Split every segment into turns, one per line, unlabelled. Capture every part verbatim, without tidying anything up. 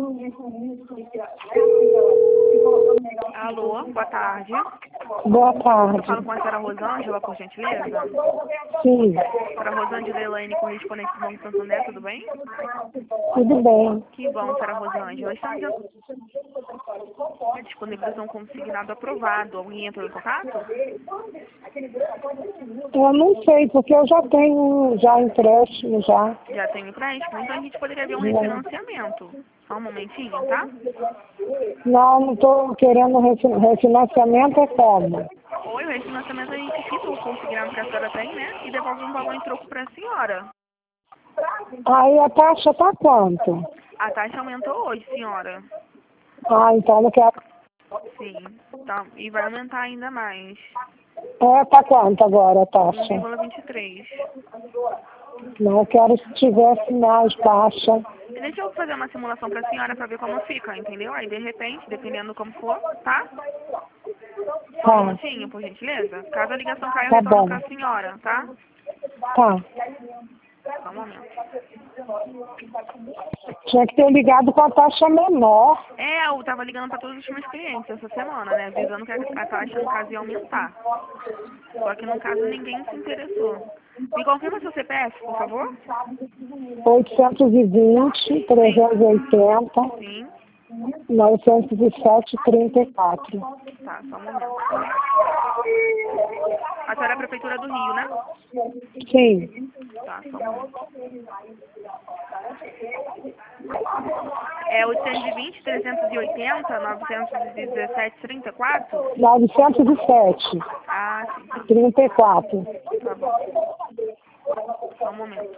Alô, boa tarde.
Boa
Eu
tarde.
falo com a senhora Rosângela, por gentileza.
Sim,
Senhora Rosângela Elaine, correspondente do Banco Santander, tudo bem?
tudo bem.
Que bom, senhora Rosângela. Estamos a disponibilização consignado aprovado. Alguém entrou em contato?
Eu não sei, porque eu já tenho já empréstimo já.
Já tem empréstimo? Então a gente poderia ver um
Já.
refinanciamento. Só um momentinho, tá?
Não, não estou querendo refi- refinanciamento é como?
Oi, o refinanciamento a gente quita o consignado que a senhora tem, né? E devolve um valor em troco para a senhora.
Aí a taxa tá quanto?
A taxa aumentou hoje, senhora.
Ah, então não quero.
Sim, tá. E vai aumentar ainda mais.
É, tá quanto agora a
um
taxa?
vírgula vinte e três.
Não, eu quero se tivesse mais baixa.
E deixa eu fazer uma simulação para a senhora para ver como fica, entendeu? Aí, de repente, dependendo como for, tá? Só um
Tá,
minutinho, por gentileza. Caso a ligação caia, eu
tá
retorno
bom.
para a senhora, tá?
Tá.
Só um momento.
Tinha que ter ligado com a taxa menor.
É, eu tava ligando para todos os meus clientes essa semana, né? Avisando que a a taxa, no caso, ia aumentar. Só que, no caso, ninguém se interessou. Me confirma seu C P F, por favor?
oitocentos e vinte, trezentos e oitenta,
Sim.
novecentos e sete, trinta e quatro.
Tá, só um momento. A senhora é a Prefeitura do Rio, né?
Sim,
Tá, só um momento. É oitocentos e vinte, trezentos e oitenta, novecentos e dezessete, trinta e quatro?
novecentos e sete,
Ah, sim.
trinta e quatro.
Tá bom. Só um momento.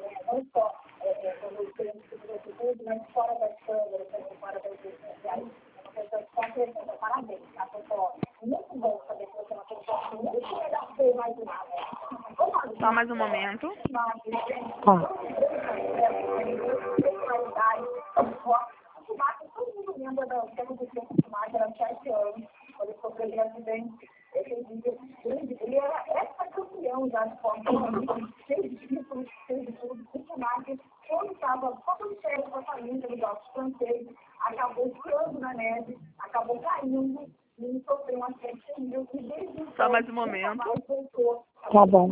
Só mais um momento.
Tá.
Só mais um momento.
Tá bom.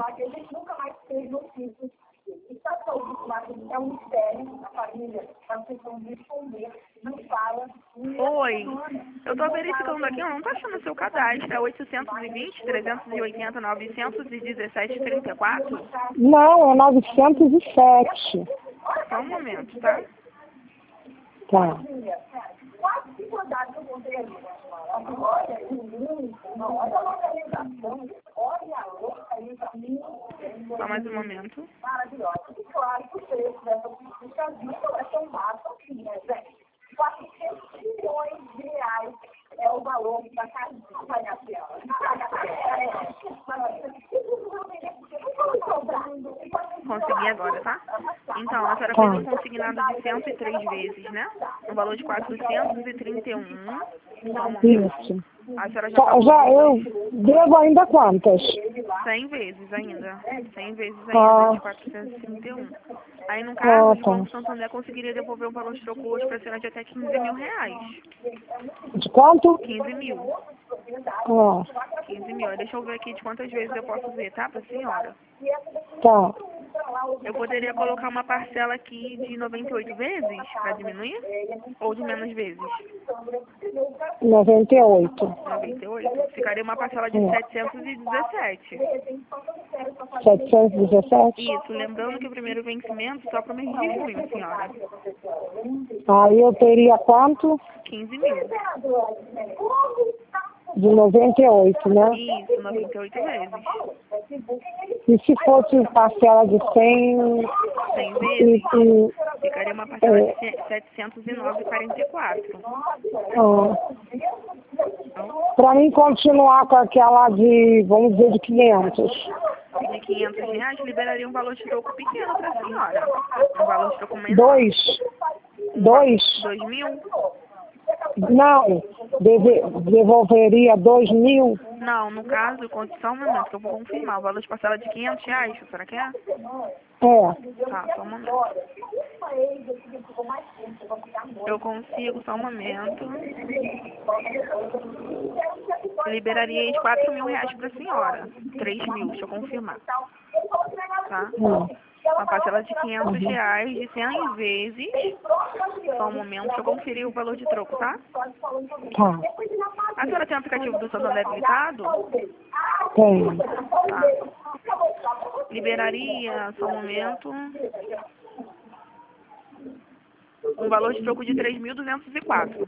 Oi. Eu tô verificando aqui, eu não tô achando o seu cadastro. É oitocentos e vinte, trezentos e oitenta, novecentos e dezessete, trinta e quatro?
Não, é novecentos e sete.
Só um momento, tá?
Tá.
Só mais um momento. Consegui agora, tá? Então, a senhora
Tá.
fez um consignado de cento e três vezes, né? No valor de quatrocentos e trinta e um. Só um momento.
Isso.
A senhora já
Tá,
pagou
já eu
duas.
devo ainda quantas?
cem vezes ainda. cem vezes
Ah.
ainda de quatrocentos e trinta e um. Aí, no caso,
Ah,
o
tá.
Banco Santander conseguiria devolver um valor de troco hoje para a senhora de até quinze mil reais.
De quanto?
quinze mil.
Ah,
quinze mil. Aí deixa eu ver aqui de quantas vezes eu posso ver, tá? Pra senhora.
tá.
Eu poderia colocar uma parcela aqui de noventa e oito vezes para diminuir? Ou de menos vezes?
noventa e oito.
noventa e oito. Ficaria uma parcela de
É.
setecentos e dezessete.
setecentos e dezessete?
Isso, lembrando que o primeiro vencimento só para o mês de junho, senhora.
Aí eu teria quanto?
quinze mil.
De noventa e oito, né?
Isso, noventa e oito vezes.
E se fosse parcela de cem?
cem
E,
vezes,
e,
ficaria uma parcela
é,
de setecentos e nove vírgula quarenta e quatro.
ah, para mim continuar com aquela de, vamos dizer, de quinhentos.
De quinhentos reais, liberaria um valor de troco pequeno para a senhora. Um valor de troco menor.
Dois?
Um
Dois?
Dois mil?
Não, deve, devolveria dois mil?
Não, no caso, só um momento que eu vou confirmar. O valor de parcela de quinhentos reais, será que é?
É.
Tá, só um momento. Eu consigo, só um momento. Liberaria de quatro mil reais para a senhora. três mil, deixa eu confirmar. Tá?
Hum.
Uma parcela de quinhentos reais de cem vezes. Só um momento, deixa eu conferir o valor de troco, tá?
Tá.
A senhora tem o aplicativo do Santander habilitado?
Tem.
Tá. Liberaria, só um momento. Um valor de troco de três mil duzentos e quatro.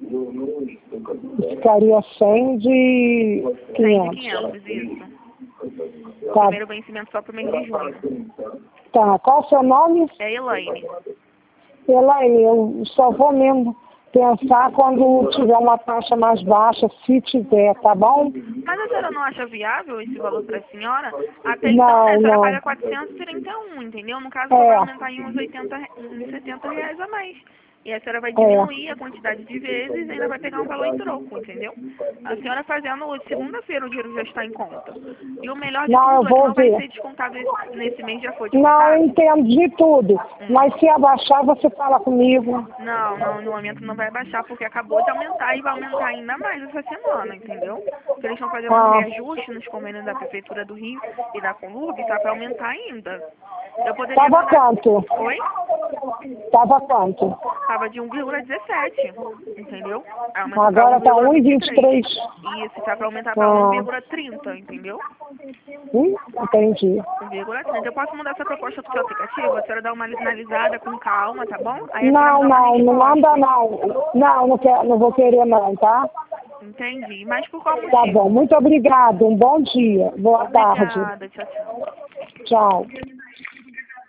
Ficaria cem de
cem de
quinhentos.
quinhentos, isso.
Tá.
Primeiro vencimento só pro mês de junho.
Tá. Qual o seu nome?
É Elaine.
Elaine, eu só vou mesmo pensar quando tiver uma taxa mais baixa, se tiver, tá bom?
Mas a senhora não acha viável esse valor para a senhora? Até então,
Não,
né, a senhora
não.
paga quatrocentos e trinta e um, entendeu? No caso,
É.
vai aumentar em uns oitenta, re- uns setenta reais a mais. E a senhora vai
É.
diminuir a quantidade de vezes e ainda vai pegar um valor em troco, entendeu? A senhora fazendo segunda-feira o dinheiro já está em conta. E o melhor de
Não, eu
tudo é que
vou
não vai
ver.
ser descontado esse- nesse mês, já foi
Não, eu
descontado.
entendo de tudo.
Hum.
Mas se abaixar, você fala comigo.
Não, não, no momento não vai baixar, porque acabou de aumentar e vai aumentar ainda mais essa semana, entendeu? Porque eles estão fazendo um
Ah,
reajuste nos convênios da Prefeitura do Rio e da Conurb, tá para aumentar ainda. Eu poderia
tava
mandar...
quanto?
Oi?
Tava quanto?
Tava de um vírgula dezessete, entendeu? Aí aumentou
Agora
para
tá
um
um e
vírgula vinte
vinte
e
e
três.
três.
Isso, tá para aumentar para
Ah.
um vírgula trinta, entendeu?
Hum, entendi.
um vírgula trinta. Eu posso mudar essa proposta pro seu aplicativo? A senhora dá uma analisada com calma, tá bom? Aí a senhora
Não,
me dá uma
não, não
resposta.
manda não. Não, não, quer, não vou querer não, tá?
Entendi. Mas por qual motivo?
Tá bom, muito obrigado. Um bom dia. Boa tarde.
Obrigada. Tchau, tchau.
Tchau.